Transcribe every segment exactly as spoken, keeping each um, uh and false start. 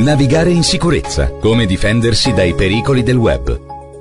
Navigare in sicurezza. Come difendersi dai pericoli del web.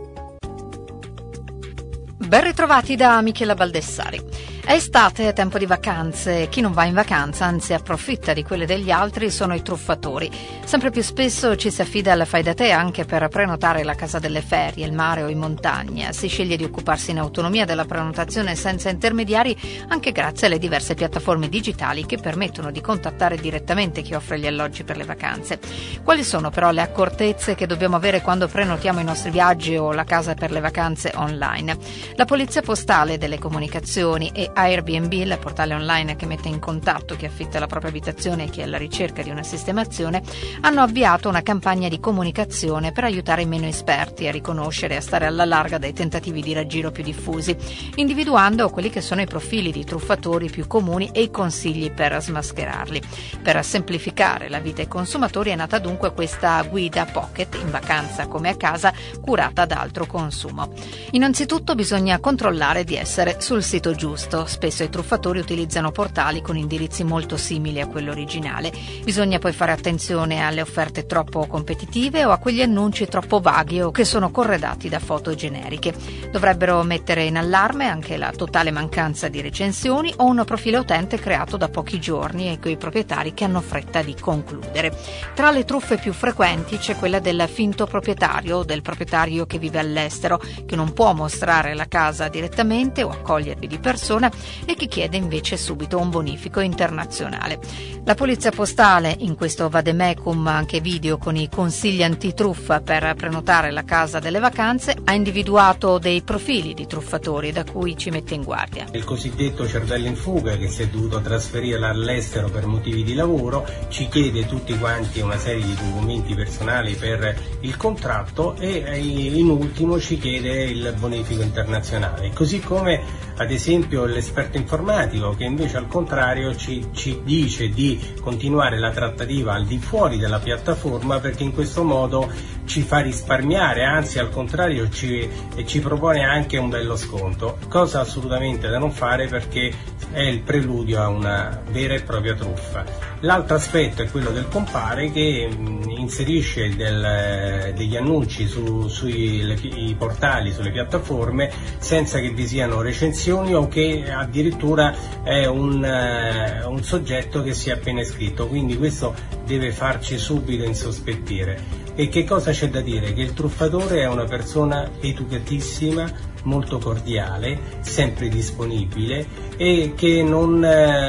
Ben ritrovati da Michela Baldessari. È estate, è tempo di vacanze. Chi non va in vacanza, anzi approfitta di quelle degli altri, sono i truffatori. Sempre più spesso ci si affida alla fai da te anche per prenotare la casa delle ferie, il mare o in montagna. Si sceglie di occuparsi in autonomia della prenotazione senza intermediari, anche grazie alle diverse piattaforme digitali che permettono di contattare direttamente chi offre gli alloggi per le vacanze. Quali sono però le accortezze che dobbiamo avere quando prenotiamo i nostri viaggi o la casa per le vacanze online? La Polizia Postale delle Comunicazioni e Airbnb, il portale online che mette in contatto chi affitta la propria abitazione e chi è alla ricerca di una sistemazione, hanno avviato una campagna di comunicazione per aiutare i meno esperti a riconoscere e a stare alla larga dai tentativi di raggiro più diffusi, individuando quelli che sono i profili di truffatori più comuni e i consigli per smascherarli. Per semplificare la vita ai consumatori è nata dunque questa guida Pocket, in vacanza come a casa, curata da Altro Consumo. Innanzitutto bisogna controllare di essere sul sito giusto. Spesso i truffatori utilizzano portali con indirizzi molto simili a quello originale. Bisogna poi fare attenzione alle offerte troppo competitive o a quegli annunci troppo vaghi o che sono corredati da foto generiche. Dovrebbero mettere in allarme anche la totale mancanza di recensioni o un profilo utente creato da pochi giorni e coi proprietari che hanno fretta di concludere. Tra le truffe più frequenti c'è quella del finto proprietario o del proprietario che vive all'estero, che non può mostrare la casa direttamente o accogliervi di persona e che chiede invece subito un bonifico internazionale. La Polizia Postale, in questo vademecum anche video con i consigli antitruffa per prenotare la casa delle vacanze, ha individuato dei profili di truffatori da cui ci mette in guardia. Il cosiddetto cervello in fuga che si è dovuto trasferire all'estero per motivi di lavoro, ci chiede tutti quanti una serie di documenti personali per il contratto e in ultimo ci chiede il bonifico internazionale, così come ad esempio l'esperto informatico che invece al contrario ci, ci dice di continuare la trattativa al di fuori della piattaforma perché in questo modo ci fa risparmiare, anzi al contrario ci, ci propone anche un bello sconto, cosa assolutamente da non fare perché è il preludio a una vera e propria truffa. L'altro aspetto è quello del compare che mh, inserisce del, degli annunci su, sui le, i portali, sulle piattaforme senza che vi siano recensioni o che addirittura è un, uh, un soggetto che si è appena iscritto, quindi questo deve farci subito insospettire. E che cosa c'è da dire? Che il truffatore è una persona educatissima, molto cordiale, sempre disponibile e che non,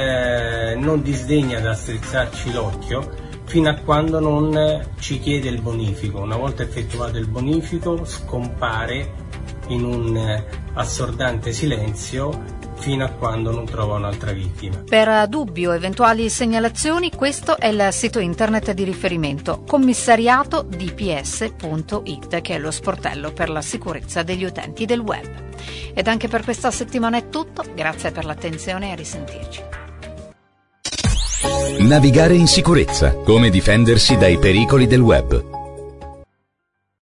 eh, non disdegna da strizzarci l'occhio fino a quando non ci chiede il bonifico. Una volta effettuato il bonifico scompare in un assordante silenzio fino a quando non trova un'altra vittima. Per dubbi o eventuali segnalazioni, questo è il sito internet di riferimento commissariato d p s punto i t, che è lo sportello per la sicurezza degli utenti del web. Ed anche per questa settimana è tutto, grazie per l'attenzione e a risentirci. Navigare in sicurezza. Come difendersi dai pericoli del web.